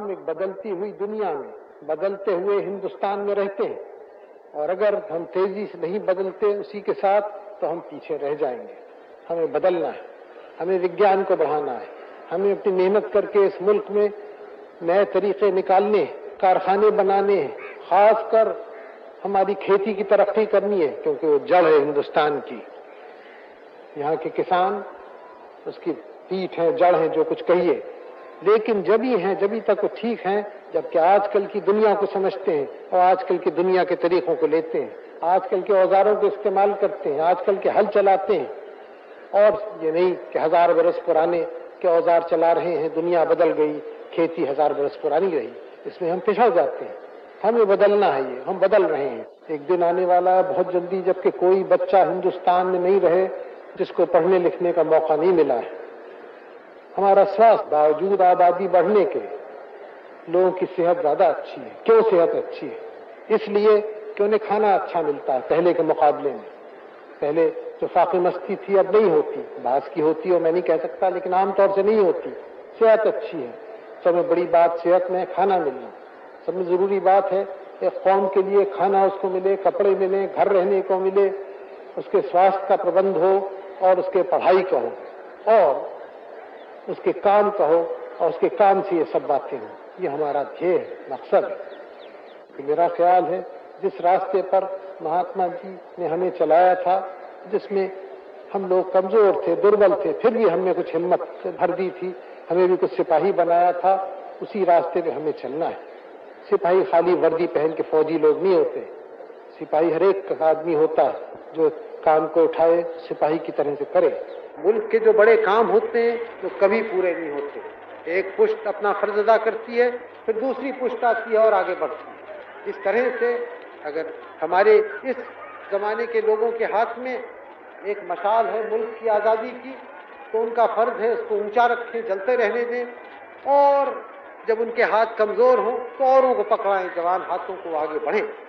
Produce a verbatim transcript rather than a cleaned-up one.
हम एक बदलती हुई दुनिया में, बदलते हुए हिंदुस्तान में रहते हैं, और अगर हम तेजी से नहीं बदलते उसी के साथ तो हम पीछे रह जाएंगे। हमें बदलना है, हमें विज्ञान को बढ़ाना है, हमें अपनी मेहनत करके इस मुल्क में नए तरीके निकालने, कारखाने बनाने हैं, खासकर हमारी खेती की तरक्की करनी है, क्योंकि वो जड़ है हिंदुस्तान की। यहाँ के किसान उसकी पीठ है, जड़ है, जो कुछ कहिए, लेकिन जब ही हैं, जब ही तक वो ठीक हैं जबकि आजकल की दुनिया को समझते हैं और आजकल की दुनिया के तरीकों को लेते हैं, आजकल के औजारों को इस्तेमाल करते हैं, आजकल के हल चलाते हैं, और ये नहीं कि हजार बरस पुराने के औजार चला रहे हैं, दुनिया बदल गई, खेती हजार बरस पुरानी रही, इसमें हम पिछड़ जाते हैं। हमें बदलना है, ये हम बदल रहे हैं। एक दिन आने वाला है बहुत जल्दी जबकि कोई बच्चा हिंदुस्तान में नहीं रहे जिसको पढ़ने लिखने का मौका नहीं मिला है। हमारा स्वास्थ्य बावजूद आबादी बढ़ने के, लोगों की सेहत ज्यादा अच्छी है। क्यों सेहत अच्छी है? इसलिए कि उन्हें खाना अच्छा मिलता है पहले के मुकाबले में। पहले जो फाकी मस्ती थी अब नहीं होती, बास की होती है मैं नहीं कह सकता, लेकिन आमतौर से नहीं होती। सेहत अच्छी है, सबसे बड़ी बात सेहत में खाना मिलना, सबसे जरूरी बात है एक कौम के लिए खाना उसको मिले, कपड़े मिले, घर रहने को मिले, उसके स्वास्थ्य का प्रबंध हो और उसके पढ़ाई का हो और उसके काम का हो और उसके काम से ये सब बातें हों। ये हमारा ध्येय है, मकसद है। कि मेरा ख्याल है जिस रास्ते पर महात्मा जी ने हमें चलाया था, जिसमें हम लोग कमजोर थे, दुर्बल थे, फिर भी हमने कुछ हिम्मत भर दी थी, हमें भी कुछ सिपाही बनाया था, उसी रास्ते पे हमें चलना है। सिपाही खाली वर्दी पहन के फौजी लोग नहीं होते, सिपाही हर एक आदमी होता है जो काम को उठाए सिपाही की तरह से करे। मुल्क के जो बड़े काम होते हैं वो तो कभी पूरे नहीं होते। एक पुश्त अपना फर्ज अदा करती है, फिर दूसरी पुश्त आती है और आगे बढ़ती है। इस तरह से अगर हमारे इस जमाने के लोगों के हाथ में एक मशाल है मुल्क की आज़ादी की, तो उनका फर्ज है उसको ऊंचा रखें, जलते रहने दें, और जब उनके हाथ कमजोर हों तो औरों को पकड़ाएं, जवान हाथों को आगे बढ़ें।